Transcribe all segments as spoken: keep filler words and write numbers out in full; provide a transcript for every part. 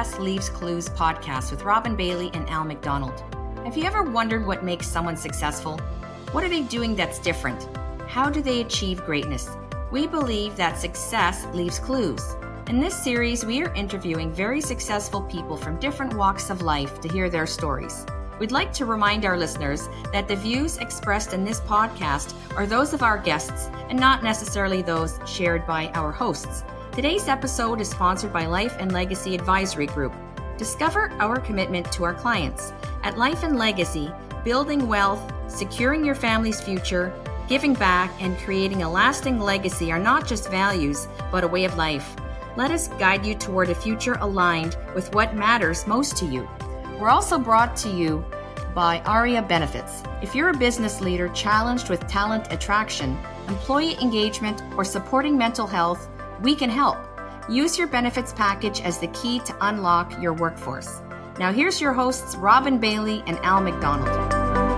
Success Leaves Clues podcast with Robin Bailey and Al McDonald. Have you ever wondered what makes someone successful? What are they doing that's different? How do they achieve greatness? We believe that success leaves clues. In this series, we are interviewing very successful people from different walks of life to hear their stories. We'd like to remind our listeners that the views expressed in this podcast are those of our guests and not necessarily those shared by our hosts. Today's episode is sponsored by Life and Legacy Advisory Group. Discover our commitment to our clients. At Life and Legacy, building wealth, securing your family's future, giving back, and creating a lasting legacy are not just values, but a way of life. Let us guide you toward a future aligned with what matters most to you. We're also brought to you by ARIA Benefits. If you're a business leader challenged with talent attraction, employee engagement, or supporting mental health, we can help. Use your benefits package as the key to unlock your workforce. Now here's your hosts, Robin Bailey and Al McDonald.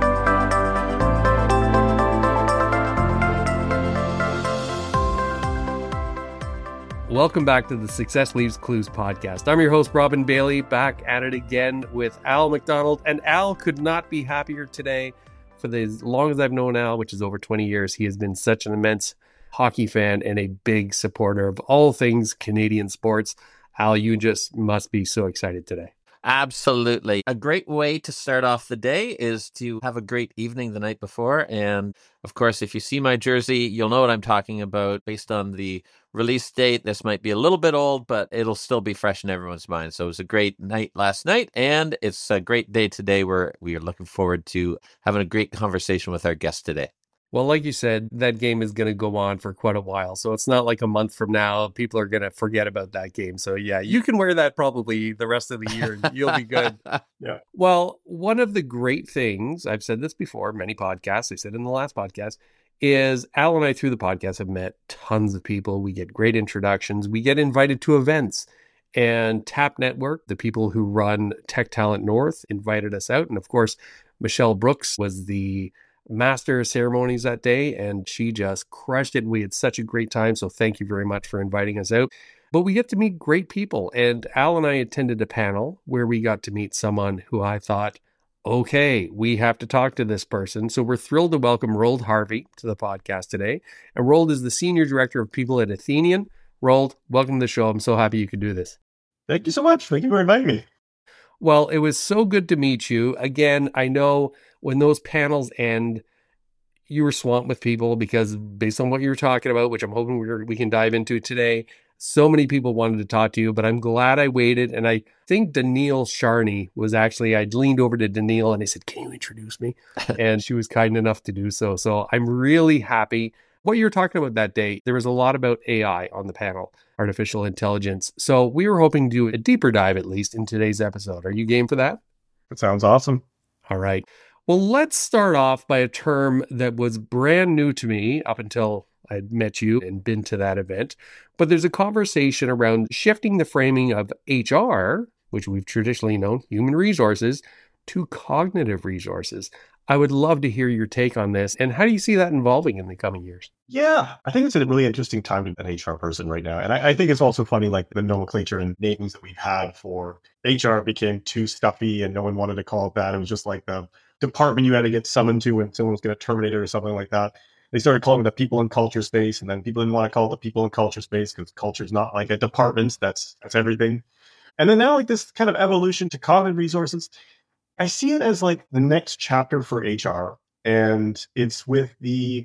Welcome back to the Success Leaves Clues podcast. I'm your host, Robin Bailey, back at it again with Al McDonald. And Al could not be happier today. For the, as long as I've known Al, which is over twenty years, he has been such an immense hockey fan and a big supporter of all things Canadian sports. Al, you just must be so excited today. Absolutely. A great way to start off the day is to have a great evening the night before. And of course, if you see my jersey, you'll know what I'm talking about. Based on the release date, this might be a little bit old, but it'll still be fresh in everyone's mind. So it was a great night last night, and it's a great day today where we are looking forward to having a great conversation with our guest today. Well, like you said, that game is going to go on for quite a while. So it's not like a month from now, people are going to forget about that game. So yeah, you can wear that probably the rest of the year. You'll be good. Yeah. Well, one of the great things, I've said this before, many podcasts, I said in the last podcast, is Al and I through the podcast have met tons of people. We get great introductions. We get invited to events. And Tap Network, the people who run Tech Talent North, invited us out. And of course, Michelle Brooks was the master of ceremonies that day, and she just crushed it. We had such a great time, so thank you very much for inviting us out. But we get to meet great people, and Al and I attended a panel where we got to meet someone who I thought, okay, we have to talk to this person. So we're thrilled to welcome Roald Harvey to the podcast today. And Roald is the Senior Director of People at Athenian. Roald, welcome to the show. I'm so happy you could do this. Thank you so much. Thank you for inviting me. Well, it was so good to meet you. Again, I know when those panels end, you were swamped with people because based on what you were talking about, which I'm hoping we're, we can dive into today, so many people wanted to talk to you, but I'm glad I waited. And I think Danielle Charney was actually, I leaned over to Danielle and I said, can you introduce me? And she was kind enough to do so. So I'm really happy. What you were talking about that day, there was a lot about A I on the panel, artificial intelligence. So we were hoping to do a deeper dive, at least in today's episode. Are you game for that? That sounds awesome. All right. Well, let's start off by a term that was brand new to me up until I'd met you and been to that event. But there's a conversation around shifting the framing of H R, which we've traditionally known, human resources, to cognitive resources. I would love to hear your take on this. And how do you see that evolving in the coming years? Yeah, I think it's a really interesting time to be an H R person right now. And I, I think it's also funny, like the nomenclature and namings that we've had for H R became too stuffy and no one wanted to call it that. It was just like the department you had to get summoned to when someone was going to terminate it or something like that. They started calling it the people and culture space. And then people didn't want to call it the people and culture space because culture is not like a department. That's, that's everything. And then now like this kind of evolution to cognitive resources, I see it as like the next chapter for H R. And it's with the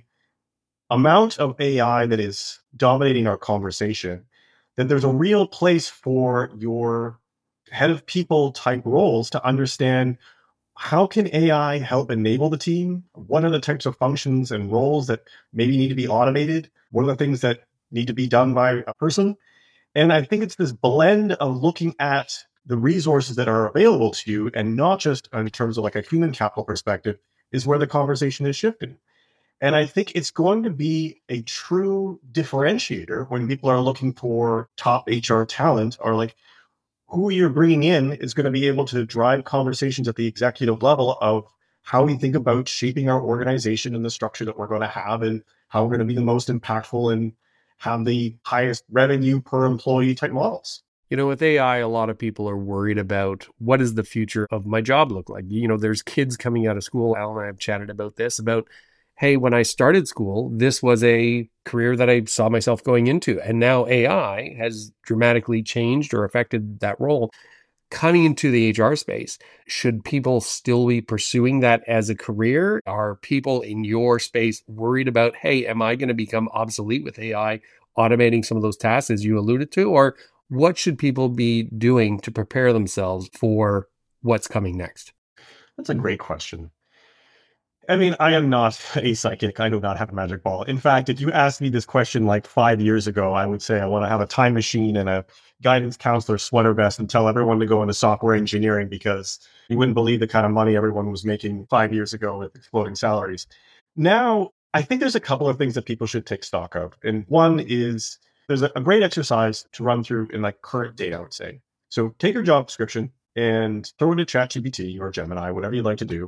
amount of A I that is dominating our conversation, that there's a real place for your head of people type roles to understand how can A I help enable the team? What are the types of functions and roles that maybe need to be automated? What are the things that need to be done by a person? And I think it's this blend of looking at the resources that are available to you and not just in terms of like a human capital perspective is where the conversation is shifting. And I think it's going to be a true differentiator when people are looking for top H R talent, or like who you're bringing in is going to be able to drive conversations at the executive level of how we think about shaping our organization and the structure that we're going to have and how we're going to be the most impactful and have the highest revenue per employee type models. You know, with A I, a lot of people are worried about what does the future of my job look like? You know, there's kids coming out of school. Al and I have chatted about this, about, hey, when I started school, this was a career that I saw myself going into. And now A I has dramatically changed or affected that role. Coming into the H R space, should people still be pursuing that as a career? Are people in your space worried about, hey, am I going to become obsolete with A I automating some of those tasks, as you alluded to? Or what should people be doing to prepare themselves for what's coming next? That's a great question. I mean, I am not a psychic. I do not have a magic ball. In fact, if you asked me this question like five years ago, I would say I want to have a time machine and a guidance counselor sweater vest and tell everyone to go into software engineering, because you wouldn't believe the kind of money everyone was making five years ago with exploding salaries. Now, I think there's a couple of things that people should take stock of. And one is there's a, a great exercise to run through in like current data, I would say. So take your job description and throw it into ChatGPT or Gemini, whatever you'd like to do,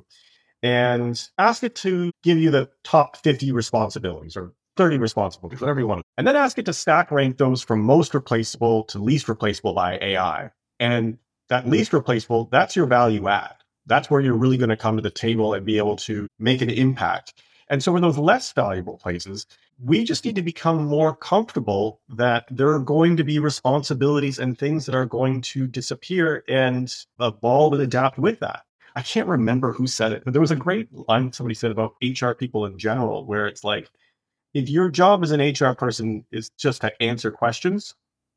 and ask it to give you the top fifty responsibilities or thirty responsibilities, whatever you want. And then ask it to stack rank those from most replaceable to least replaceable by A I. And that least replaceable, that's your value add. That's where you're really going to come to the table and be able to make an impact. And so in those less valuable places, we just need to become more comfortable that there are going to be responsibilities and things that are going to disappear and evolve and adapt with that. I can't remember who said it, but there was a great line somebody said about H R people in general, where it's like, if your job as an H R person is just to answer questions,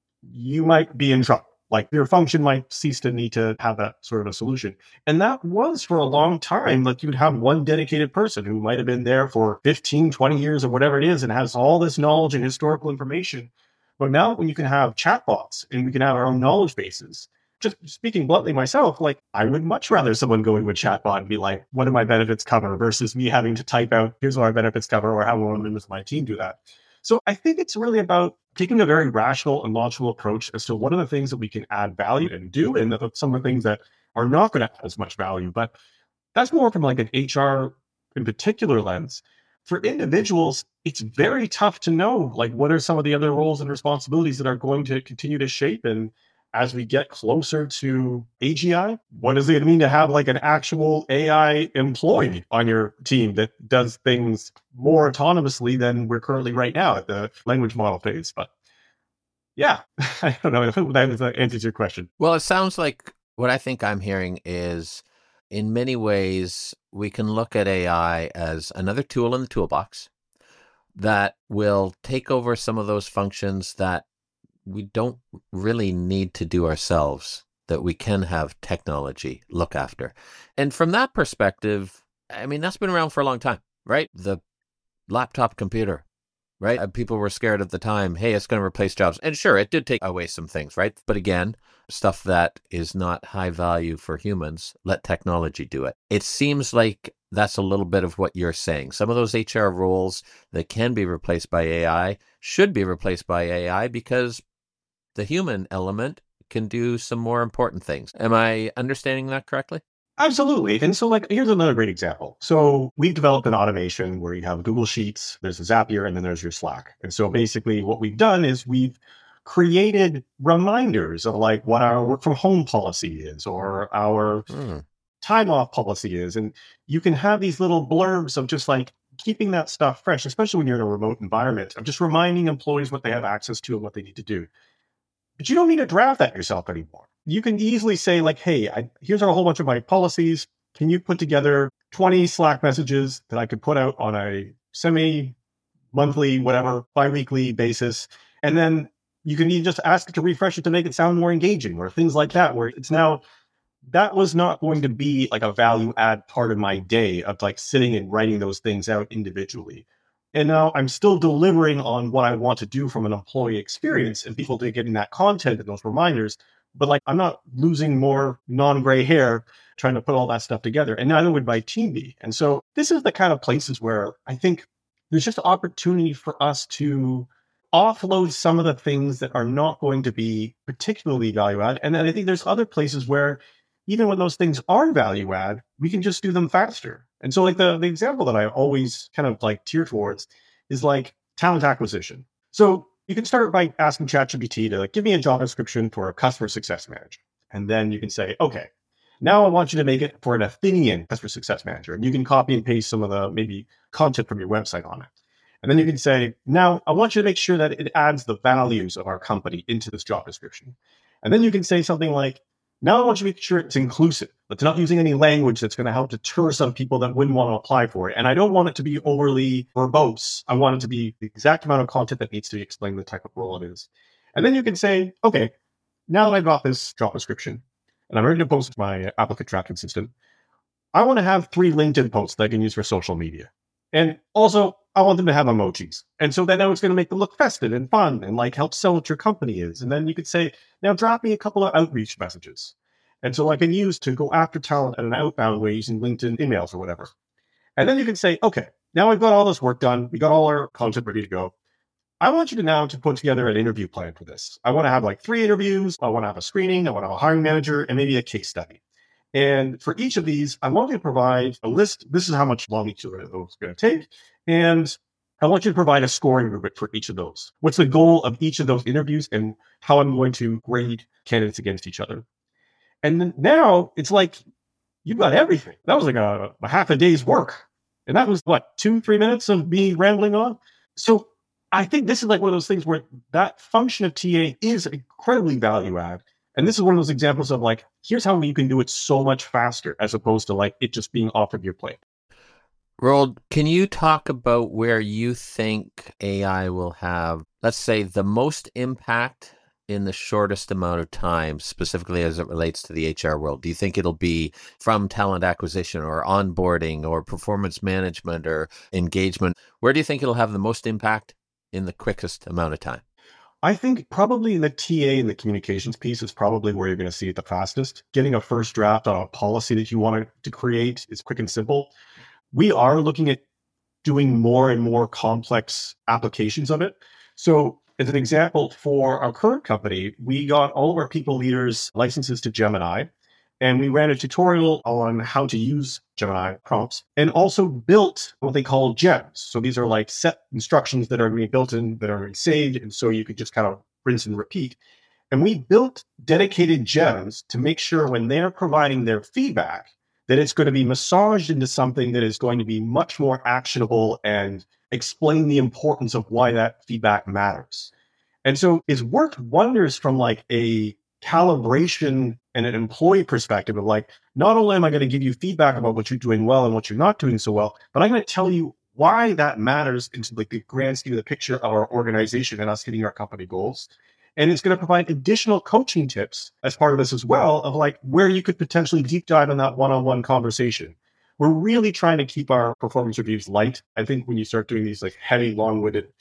you might be in trouble. Like your function might cease to need to have that sort of a solution. And that was for a long time. Like you'd have one dedicated person who might have been there for fifteen, twenty years or whatever it is and has all this knowledge and historical information. But now when you can have chatbots and we can have our own knowledge bases, just speaking bluntly myself, like I would much rather someone go into a chatbot and be like, what do my benefits cover, versus me having to type out, here's what my benefits cover, or how one members of my team do that. So I think it's really about taking a very rational and logical approach as to what are the things that we can add value and do, and some of the things that are not going to add as much value. But that's more from like an H R in particular lens. For individuals, it's very tough to know, like, what are some of the other roles and responsibilities that are going to continue to shape. And as we get closer to A G I, what does it mean to have like an actual A I employee on your team that does things more autonomously than we're currently right now at the language model phase? But yeah, I don't know if that answers your question. Well, it sounds like what I think I'm hearing is, in many ways, we can look at A I as another tool in the toolbox that will take over some of those functions that we don't really need to do ourselves, that we can have technology look after. And from that perspective, I mean, that's been around for a long time, right? The laptop computer, right? Uh, People were scared at the time, hey, it's going to replace jobs. And sure, it did take away some things, right? But again, stuff that is not high value for humans, let technology do it. It seems like that's a little bit of what you're saying. Some of those H R roles that can be replaced by A I should be replaced by A I because the human element can do some more important things. Am I understanding that correctly? Absolutely. And so like, here's another great example. So we've developed an automation where you have Google Sheets, there's a Zapier, and then there's your Slack. And so basically what we've done is we've created reminders of like what our work from home policy is or our hmm. time off policy is. And you can have these little blurbs of just like keeping that stuff fresh, especially when you're in a remote environment, of just reminding employees what they have access to and what they need to do. But you don't need to draft that yourself anymore. You can easily say like, hey, I, here's a whole bunch of my policies. Can you put together twenty Slack messages that I could put out on a semi-monthly, whatever, bi-weekly basis? And then you can even just ask it to refresh it to make it sound more engaging or things like that, where it's now, that was not going to be like a value add part of my day of like sitting and writing those things out individually. And now I'm still delivering on what I want to do from an employee experience and people to getting that content and those reminders. But like, I'm not losing more non-gray hair trying to put all that stuff together. And neither would my team be. And so this is the kind of places where I think there's just opportunity for us to offload some of the things that are not going to be particularly value add. And then I think there's other places where even when those things are value add, we can just do them faster. And so like the, the example that I always kind of like tear towards is like talent acquisition. So You can start by asking ChatGPT to like, give me a job description for a customer success manager. And then you can say, okay, now I want you to make it for an Athenian customer success manager. And you can copy and paste some of the maybe content from your website on it. And then you can say, now I want you to make sure that it adds the values of our company into this job description. And then you can say something like, now I want you to make sure it's inclusive. It's not using any language that's going to help deter some people that wouldn't want to apply for it. And I don't want it to be overly verbose. I want it to be the exact amount of content that needs to explain the type of role it is. And then you can say, okay, now that I've got this job description and I'm ready to post my applicant tracking system, I want to have three LinkedIn posts that I can use for social media. And also, I want them to have emojis. And so then now it's going to make them look festive and fun and like help sell what your company is. And then you could say, now drop me a couple of outreach messages. And so I can use to go after talent in an outbound way using LinkedIn emails or whatever. And then you can say, okay, now we've got all this work done. We got all our content ready to go. I want you to now to put together an interview plan for this. I want to have like three interviews. I want to have a screening. I want to have a hiring manager and maybe a case study. And for each of these, I want you to provide a list. This is how much long each of those is going to take. And I want you to provide a scoring rubric for each of those. What's the goal of each of those interviews and how I'm going to grade candidates against each other. And then now it's like, you've got everything. That was like a, a half a day's work. And that was what, two, three minutes of me rambling on. So I think this is like one of those things where that function of T A is incredibly value add. And this is one of those examples of like, here's how you can do it so much faster as opposed to like it just being off of your plate. Roald, can you talk about where you think A I will have, let's say, the most impact in the shortest amount of time, specifically as it relates to the H R world? Do you think it'll be from talent acquisition or onboarding or performance management or engagement? Where do you think it'll have the most impact in the quickest amount of time? I think probably the T A and the communications piece is probably where you're going to see it the fastest. Getting a first draft on a policy that you want to create is quick and simple. We are looking at doing more and more complex applications of it. So as an example, for our current company, we got all of our people leaders licenses to Gemini, and we ran a tutorial on how to use Gemini prompts and also built what they call gems. So these are like set instructions that are being built in, that are being saved. And so you could just kind of rinse and repeat. And we built dedicated gems to make sure when they're providing their feedback, that it's going to be massaged into something that is going to be much more actionable and explain the importance of why that feedback matters. And so it's worked wonders from like a calibration and an employee perspective of like, not only am I going to give you feedback about what you're doing well and what you're not doing so well, but I'm going to tell you why that matters into like the grand scheme of the picture of our organization and us hitting our company goals. And it's going to provide additional coaching tips as part of this as well of like where you could potentially deep dive in that one-on-one conversation. We're really trying to keep our performance reviews light. I think when you start doing these like heavy, long-winded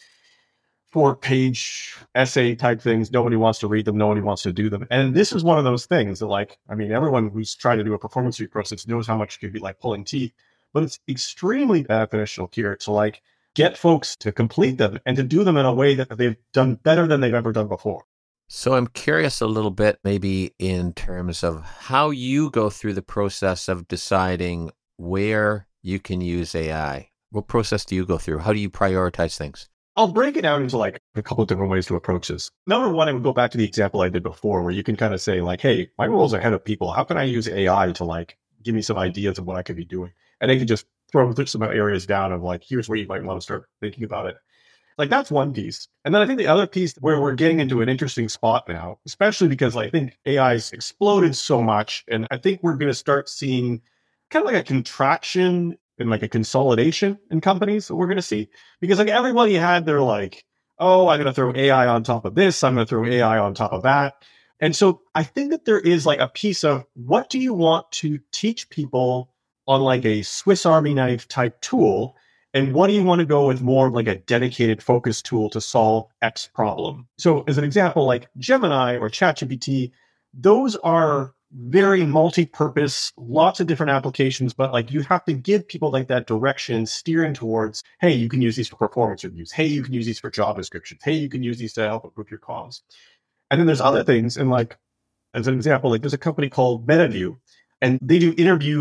four-page essay type things, nobody wants to read them, nobody wants to do them. And this is one of those things that like, I mean, everyone who's trying to do a performance review process knows how much it could be like pulling teeth, but it's extremely beneficial here to like get folks to complete them and to do them in a way that they've done better than they've ever done before. So I'm curious a little bit maybe in terms of how you go through the process of deciding where you can use A I. What process do you go through? How do you prioritize things? I'll break it down into like a couple of different ways to approach this. Number one, I would go back to the example I did before where you can kind of say like, hey, my role's ahead of people. How can I use A I to like give me some ideas of what I could be doing? And they can just throw some areas down of like, here's where you might want to start thinking about it. Like that's one piece. And then I think the other piece where we're getting into an interesting spot now, especially because like, I think A I's exploded so much. And I think we're going to start seeing kind of like a contraction and like a consolidation in companies that we're going to see. Because like everybody had their like, oh, I'm going to throw A I on top of this. I'm going to throw A I on top of that. And so I think that there is like a piece of what do you want to teach people on like a Swiss Army knife type tool? And what do you want to go with more of like a dedicated focus tool to solve X problem? So as an example, like Gemini or ChatGPT, those are very multi-purpose, lots of different applications, but like you have to give people like that direction, steering towards, hey, you can use these for performance reviews. Hey, you can use these for job descriptions. Hey, you can use these to help improve your comms. And then there's other things. And like, as an example, like there's a company called MetaView, and they do interview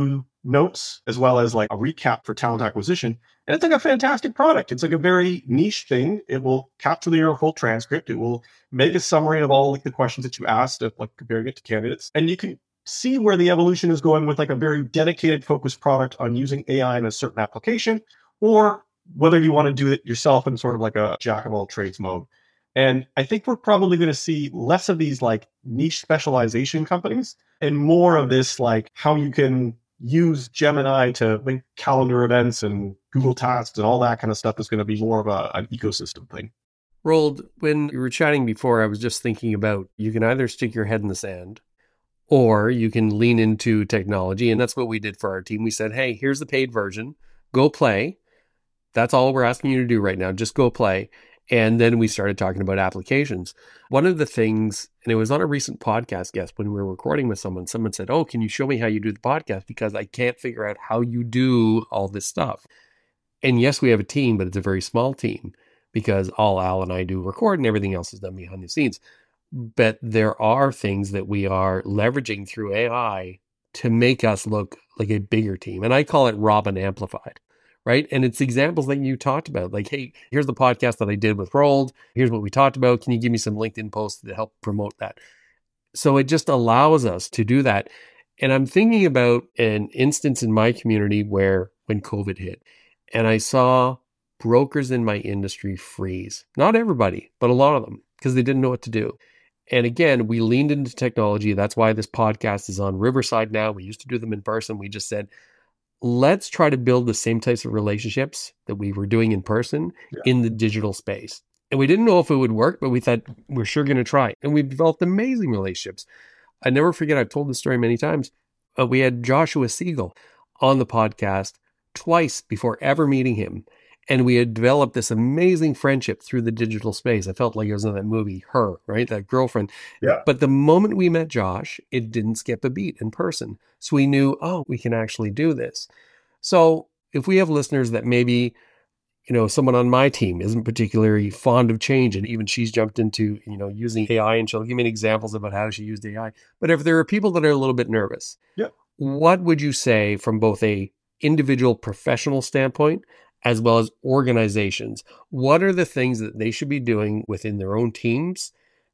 notes as well as like a recap for talent acquisition. And it's like a fantastic product. It's like a very niche thing. It will capture your whole transcript. It will make a summary of all like the questions that you asked, of like comparing it to candidates. And you can see where the evolution is going with like a very dedicated, focused product on using A I in a certain application, or whether you want to do it yourself in sort of like a jack of all trades mode. And I think we're probably going to see less of these like niche specialization companies and more of this like how you can use Gemini to link calendar events and Google Tasks and all that kind of stuff is going to be more of a, an ecosystem thing. Roald, when you were chatting before, I was just thinking about you can either stick your head in the sand or you can lean into technology. And that's what we did for our team. We said, hey, here's the paid version. Go play. That's all we're asking you to do right now. Just go play. And then we started talking about applications. One of the things, and it was on a recent podcast guest when we were recording with someone, someone said, oh, can you show me how you do the podcast? Because I can't figure out how you do all this stuff. And yes, we have a team, but it's a very small team because all Al and I do record and everything else is done behind the scenes. But there are things that we are leveraging through A I to make us look like a bigger team. And I call it Robin Amplified. Right. And it's examples that you talked about, like, hey, here's the podcast that I did with Roald. Here's what we talked about. Can you give me some LinkedIn posts to help promote that? So it just allows us to do that. And I'm thinking about an instance in my community where when COVID hit and I saw brokers in my industry freeze, not everybody, but a lot of them, because they didn't know what to do. And again, we leaned into technology. That's why this podcast is on Riverside now. We used to do them in person. We just said, let's try to build the same types of relationships that we were doing in person yeah. in the digital space. And we didn't know if it would work, but we thought we're sure going to try. And we've developed amazing relationships. I never forget, I've told this story many times. Uh, we had Joshua Siegel on the podcast twice before ever meeting him. And we had developed this amazing friendship through the digital space. I felt like it was in that movie, Her, right? That girlfriend. Yeah. But the moment we met Josh, it didn't skip a beat in person. So we knew, oh, we can actually do this. So if we have listeners that maybe, you know, someone on my team isn't particularly fond of change, and even she's jumped into, you know, using A I, and she'll give me examples about how she used A I. But if there are people that are a little bit nervous, yeah. what would you say from both a individual professional standpoint as well as organizations? What are the things that they should be doing within their own teams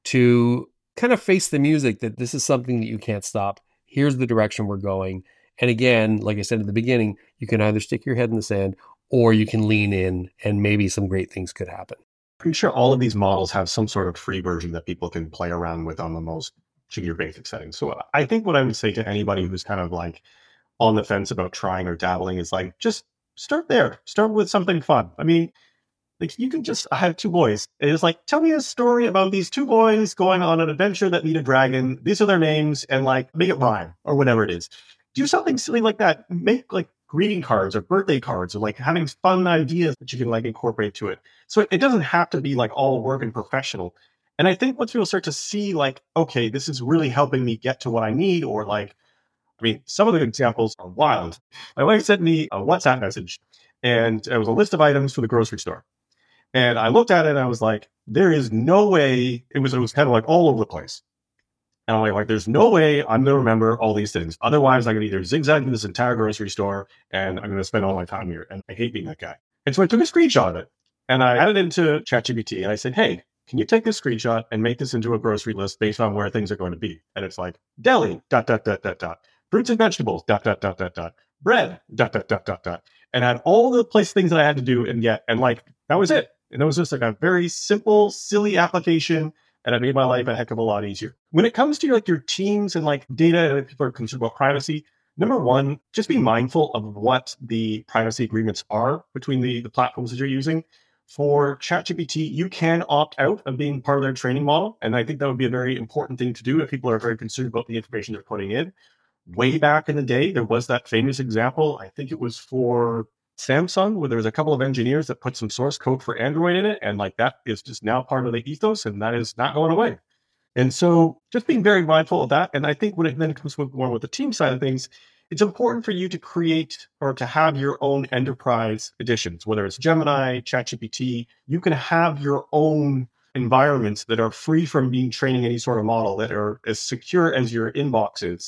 to kind of face the music that this is something that you can't stop? Here's the direction we're going. And again, like I said at the beginning, you can either stick your head in the sand or you can lean in and maybe some great things could happen. Pretty sure all of these models have some sort of free version that people can play around with on the most junior basic settings. So I think what I would say to anybody who's kind of like on the fence about trying or dabbling is like, just start there. Start with something fun. I mean, like you can just, I have two boys. It's like, tell me a story about these two boys going on an adventure that meet a dragon. These are their names, and like make it rhyme or whatever it is. Do something silly like that. Make like greeting cards or birthday cards or like having fun ideas that you can like incorporate to it. So it, it doesn't have to be like all work and professional. And I think once people start to see like, okay, this is really helping me get to what I need, or like, I mean, some of the examples are wild. My wife sent me a WhatsApp message, and it was a list of items for the grocery store. And I looked at it and I was like, there is no way, it was it was kind of like all over the place. And I'm like, like, there's no way I'm going to remember all these things. Otherwise, I can either zigzag in this entire grocery store and I'm going to spend all my time here. And I hate being that guy. And so I took a screenshot of it and I added it into ChatGPT and I said, hey, can you take this screenshot and make this into a grocery list based on where things are going to be? And it's like, deli, dot, dot, dot, dot, dot. Fruits and vegetables, dot, dot, dot, dot, dot. Bread, dot, dot, dot, dot, dot. And I had all the place things that I had to do and get, and like, that was it. And it was just like a very simple, silly application. And it made my life a heck of a lot easier. When it comes to like your teams and like data, and people are concerned about privacy, number one, just be mindful of what the privacy agreements are between the, the platforms that you're using. For ChatGPT, you can opt out of being part of their training model. And I think that would be a very important thing to do if people are very concerned about the information they're putting in. Way back in the day, there was that famous example. I think it was for Samsung, where there was a couple of engineers that put some source code for Android in it. And like that is just now part of the ethos, and that is not going away. And so just being very mindful of that. And I think when it then comes with more with the team side of things, it's important for you to create or to have your own enterprise editions, whether it's Gemini, ChatGPT. You can have your own environments that are free from being training any sort of model, that are as secure as your inbox is.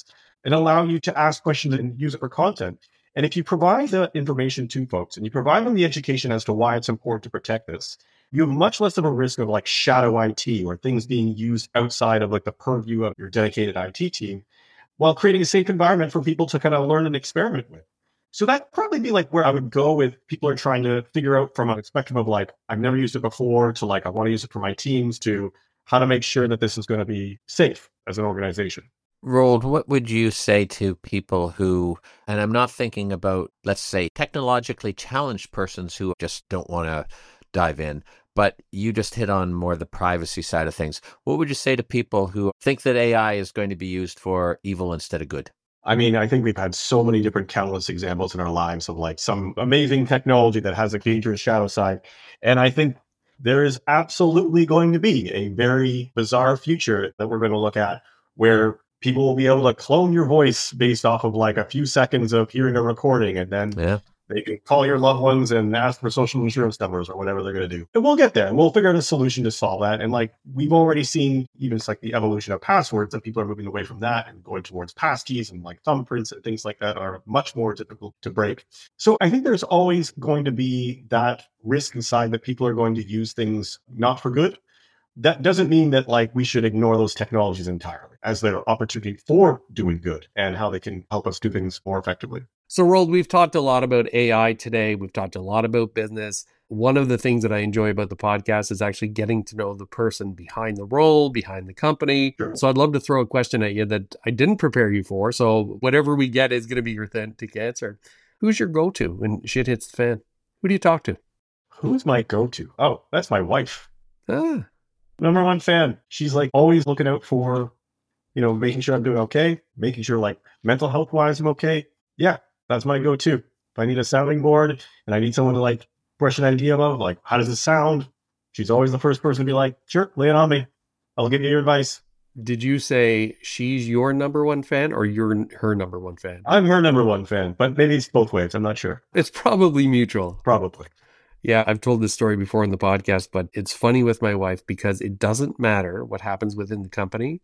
and allow you to ask questions and use it for content. And if you provide the information to folks and you provide them the education as to why it's important to protect this, you have much less of a risk of like shadow I T or things being used outside of like the purview of your dedicated I T team, while creating a safe environment for people to kind of learn and experiment with. So that'd probably be like where I would go with people are trying to figure out from a spectrum of like, I've never used it before to like, I want to use it for my teams to how to make sure that this is going to be safe as an organization. Roald, what would you say to people who, and I'm not thinking about, let's say, technologically challenged persons who just don't want to dive in, but you just hit on more the privacy side of things. What would you say to people who think that A I is going to be used for evil instead of good? I mean, I think we've had so many different countless examples in our lives of like some amazing technology that has a dangerous shadow side. And I think there is absolutely going to be a very bizarre future that we're going to look at where people will be able to clone your voice based off of like a few seconds of hearing a recording, and then yeah. they can call your loved ones and ask for social insurance numbers or whatever they're going to do. And we'll get there and we'll figure out a solution to solve that. And like we've already seen even like the evolution of passwords, that people are moving away from that and going towards passkeys, and like thumbprints and things like that are much more difficult to break. So I think there's always going to be that risk inside that people are going to use things not for good. That doesn't mean that like we should ignore those technologies entirely as their opportunity for doing good and how they can help us do things more effectively. So, Roald, we've talked a lot about A I today. We've talked a lot about business. One of the things that I enjoy about the podcast is actually getting to know the person behind the role, behind the company. Sure. So I'd love to throw a question at you that I didn't prepare you for. So whatever we get is going to be your authentic answer. Who's your go-to when shit hits the fan? Who do you talk to? Who's my go-to? Oh, that's my wife. Ah. Number one fan. She's like always looking out for, you know, making sure I'm doing okay, making sure like mental health wise I'm okay. Yeah, that's my go-to. If I need a sounding board and I need someone to like brush an idea of like, how does it sound? She's always the first person to be like, sure, lay it on me. I'll give you your advice. Did you say she's your number one fan or you're her number one fan? I'm her number one fan, but maybe it's both ways. I'm not sure. It's probably mutual. Probably. Yeah, I've told this story before in the podcast, but it's funny with my wife because it doesn't matter what happens within the company.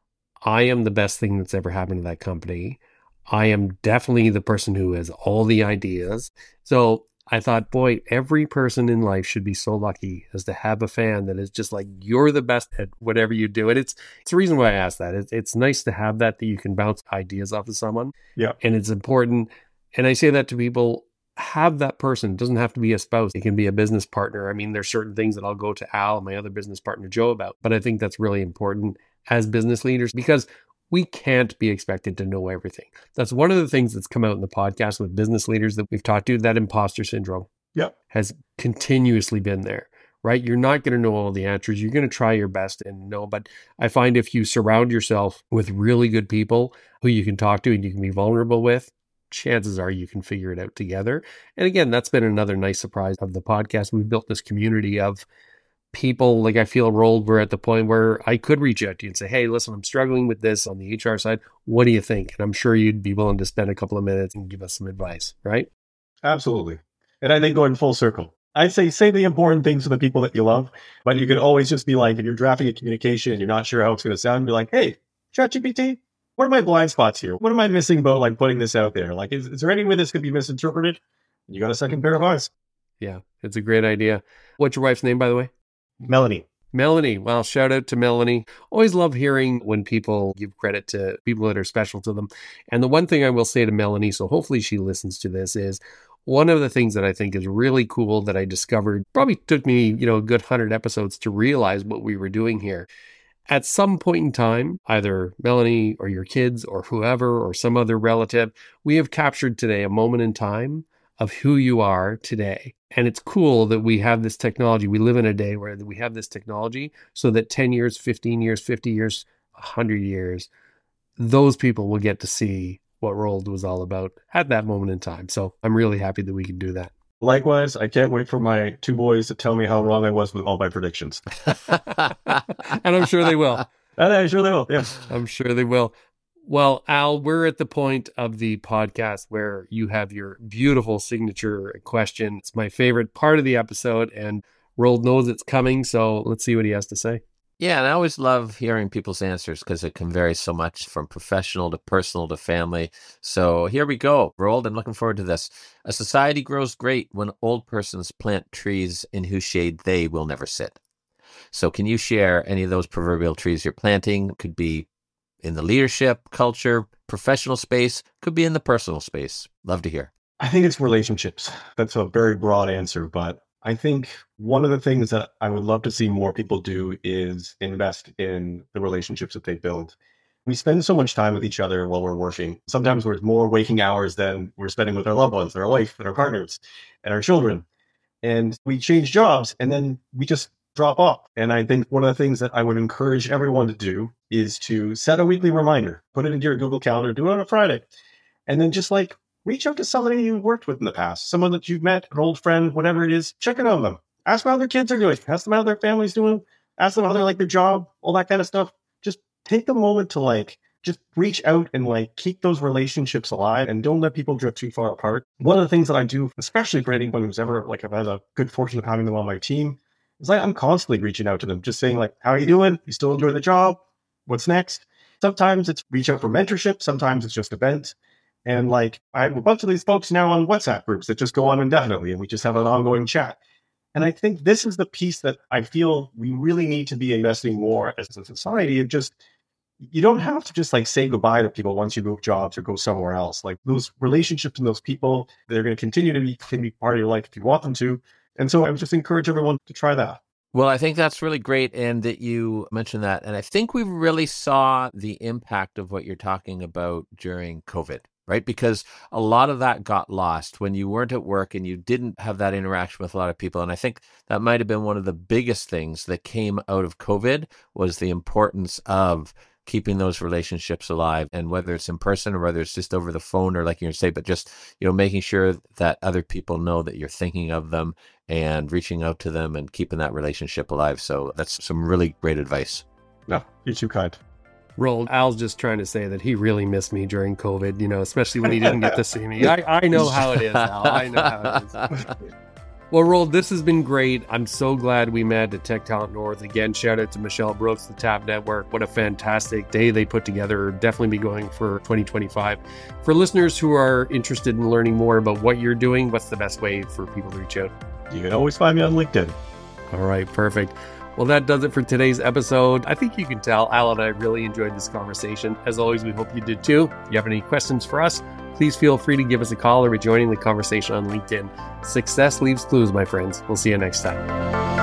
I am the best thing that's ever happened to that company. I am definitely the person who has all the ideas. So I thought, boy, every person in life should be so lucky as to have a fan that is just like, you're the best at whatever you do. And it's it's the reason why I asked that. It's, it's nice to have that, that you can bounce ideas off of someone. Yeah. And it's important. And I say that to people, have that person. It doesn't have to be a spouse. It can be a business partner. I mean, there's certain things that I'll go to Al, my other business partner, Joe, about. But I think that's really important as business leaders because we can't be expected to know everything. That's one of the things that's come out in the podcast with business leaders that we've talked to, that imposter syndrome yep. has continuously been there, right? You're not going to know all the answers. You're going to try your best and know. But I find if you surround yourself with really good people who you can talk to and you can be vulnerable with, chances are you can figure it out together. And again, that's been another nice surprise of the podcast. We've built this community of people. Like I feel Roald, we're at the point where I could reach out to you and say, hey, listen, I'm struggling with this on the H R side. What do you think? And I'm sure you'd be willing to spend a couple of minutes and give us some advice, right? Absolutely. And I think going full circle, I'd say say the important things to the people that you love, but you could always just be like, if you're drafting a communication and you're not sure how it's going to sound, be like, hey, ChatGPT, what are my blind spots here? What am I missing about like putting this out there? Like, is, is there any way this could be misinterpreted? You got a second pair of eyes. Yeah, it's a great idea. What's your wife's name, by the way? Melanie. Melanie. Well, shout out to Melanie. Always love hearing when people give credit to people that are special to them. And the one thing I will say to Melanie, so hopefully she listens to this, is one of the things that I think is really cool that I discovered, probably took me, you know, a good hundred episodes to realize what we were doing here. At some point in time, either Melanie or your kids or whoever or some other relative, we have captured today a moment in time of who you are today. And it's cool that we have this technology. We live in a day where we have this technology so that ten years, fifteen years, fifty years, one hundred years, those people will get to see what Roald was all about at that moment in time. So I'm really happy that we can do that. Likewise, I can't wait for my two boys to tell me how wrong I was with all my predictions. And I'm sure they will. And I'm sure they will, yeah. I'm sure they will. Well, Al, we're at the point of the podcast where you have your beautiful signature question. It's my favorite part of the episode, and Roald knows it's coming, so let's see what he has to say. Yeah, and I always love hearing people's answers because it can vary so much from professional to personal to family. So here we go. Roald, I'm looking forward to this. A society grows great when old persons plant trees in whose shade they will never sit. So can you share any of those proverbial trees you're planting? Could be in the leadership, culture, professional space, could be in the personal space. Love to hear. I think it's relationships. That's a very broad answer, but I think one of the things that I would love to see more people do is invest in the relationships that they build. We spend so much time with each other while we're working. Sometimes we're more waking hours than we're spending with our loved ones, our wife, and our partners, and our children. And we change jobs, and then we just drop off. And I think one of the things that I would encourage everyone to do is to set a weekly reminder, put it into your Google Calendar, do it on a Friday, and then just like reach out to somebody you've worked with in the past, someone that you've met, an old friend, whatever it is, check in on them. Ask them how their kids are doing. Ask them how their family's doing. Ask them how they like their job, all that kind of stuff. Just take the moment to like, just reach out and like keep those relationships alive and don't let people drift too far apart. One of the things that I do, especially for anyone who's ever like, I've had a good fortune of having them on my team, is like I'm constantly reaching out to them, just saying like, how are you doing? You still enjoy the job? What's next? Sometimes it's reach out for mentorship. Sometimes it's just events. And like, I have a bunch of these folks now on WhatsApp groups that just go on indefinitely, and we just have an ongoing chat. And I think this is the piece that I feel we really need to be investing more as a society. Of just, you don't have to just like say goodbye to people once you move jobs or go somewhere else. Like those relationships and those people, they're going to continue to be, can be part of your life if you want them to. And so I would just encourage everyone to try that. Well, I think that's really great, and that you mentioned that. And I think we really saw the impact of what you're talking about during COVID. Right? Because a lot of that got lost when you weren't at work and you didn't have that interaction with a lot of people. And I think that might have been one of the biggest things that came out of COVID was the importance of keeping those relationships alive. And whether it's in person or whether it's just over the phone or like you say, but just, you know, making sure that other people know that you're thinking of them and reaching out to them and keeping that relationship alive. So that's some really great advice. No, you're too kind. Roald, Al's just trying to say that he really missed me during COVID, you know, especially when he didn't get to see me. I, I know how it is, Al. I know how it is. Well, Roald, this has been great. I'm so glad we met at Tech Talent North. Again, shout out to Michelle Brooks, the Tap Network. What a fantastic day they put together. Definitely be going for twenty twenty-five. For listeners who are interested in learning more about what you're doing, what's the best way for people to reach out? You can always find me on LinkedIn. All right, perfect. Well, that does it for today's episode. I think you can tell Al and I really enjoyed this conversation. As always, we hope you did too. If you have any questions for us, please feel free to give us a call or be joining the conversation on LinkedIn. Success leaves clues, my friends. We'll see you next time.